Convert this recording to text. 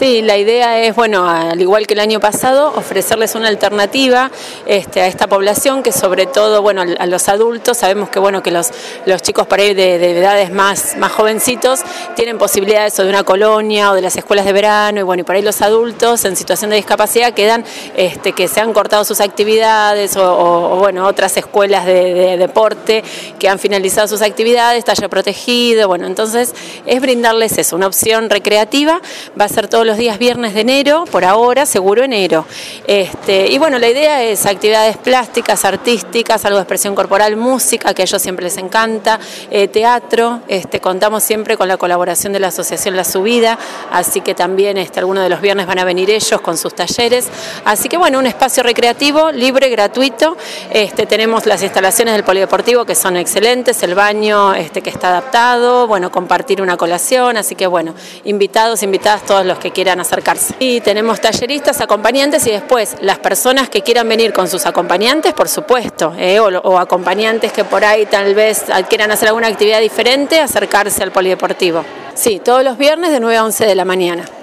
Sí, la idea es, bueno, al igual que el año pasado, ofrecerles una alternativa a esta población, que sobre todo, bueno, a los adultos, sabemos que, bueno, que los chicos para ir de edades más jovencitos tienen posibilidades de una colonia o de las escuelas de verano, y bueno, y por ahí los adultos en situación de discapacidad quedan, que se han cortado sus actividades o bueno, otras escuelas de deporte que han finalizado sus actividades, taller protegido, bueno, entonces es brindarles eso, una opción recreativa. Va a ser todos los días viernes de enero, por ahora, seguro enero. Y bueno, la idea es actividades plásticas, artísticas, algo de expresión corporal, música, que a ellos siempre les encanta, teatro, contamos siempre con la colaboración de la Asociación La Subida, así que también algunos de los viernes van a venir ellos con sus talleres. Así que bueno, un espacio recreativo, libre, gratuito. Tenemos las instalaciones del polideportivo que son excelentes, el baño que está adaptado, bueno, compartir una colación, así que bueno, invitadas todos los que quieran acercarse. Y tenemos talleristas, acompañantes y después las personas que quieran venir con sus acompañantes, por supuesto, o acompañantes que por ahí tal vez quieran hacer alguna actividad diferente, acercarse al polideportivo. Sí, todos los viernes de 9 a 11 de la mañana.